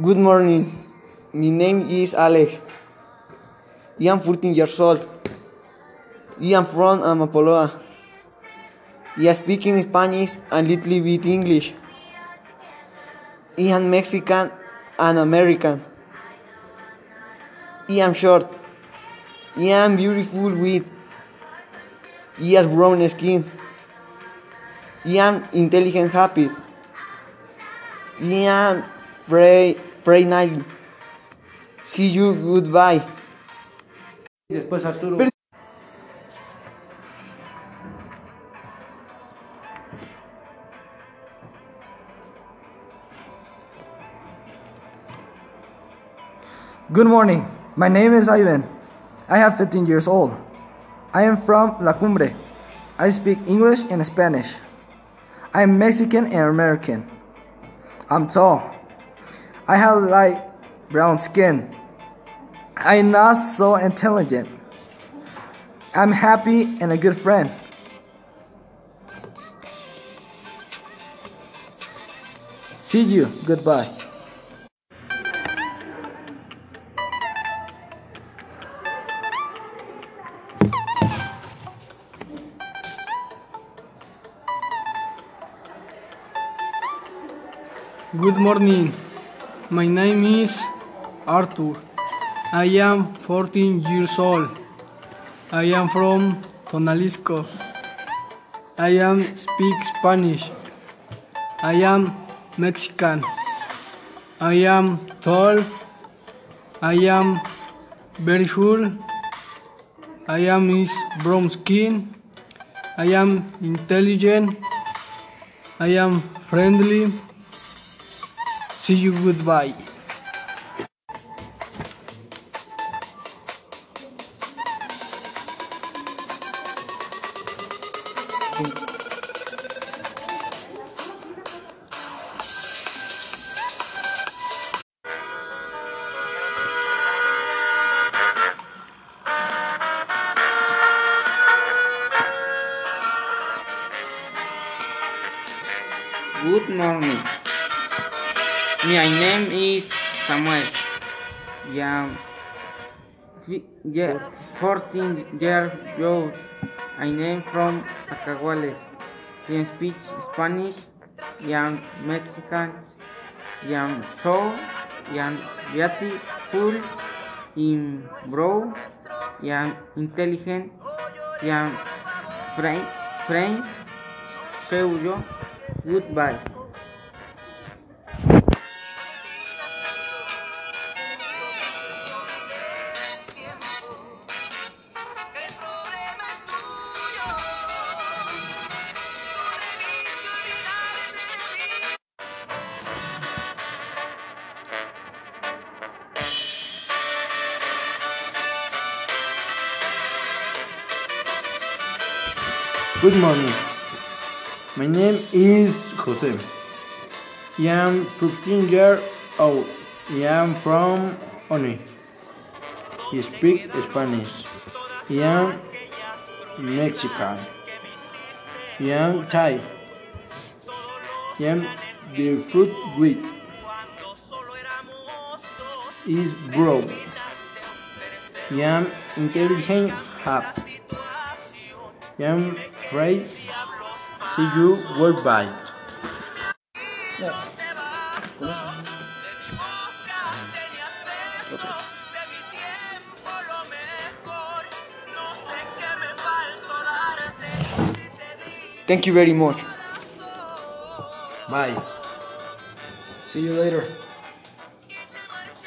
Good morning. My name is Alex. I am 14 years old. I am from Amapoloa. I speak in Spanish and little bit English. I am Mexican and American. I am short. I am beautiful with brown skin. I am intelligent, happy. I am friendly. See you, goodbye. Después Arturo. Good morning. My name is Ivan. I have 15 years old. I am from La Cumbre. I speak English and Spanish. I am Mexican and American. I'm tall. I have light brown skin. I'm not so intelligent. I'm happy and a good friend. See you. Goodbye. Good morning. My name is Arthur. I am 14 years old. I am from Tonalisco. I am speak Spanish. I am Mexican. I am tall. I am very full. I am is brown skin. I am intelligent. I am friendly. See you, goodbye. Good morning. My name is Samuel. I am 14 years old. I am from Acaguales. I speak Spanish. I am Mexican. I am tall. I am beautiful. I am brown. I am intelligent. I am friend. See you. Goodbye. Good morning. My name is Jose. I am 15 years old. I am from Oni. I speak Spanish. I am Mexican. I am Thai. I am the fruit with is brown. I am intelligent, happy. I am afraid. See you. Goodbye. Thank you very much. Bye. See you later.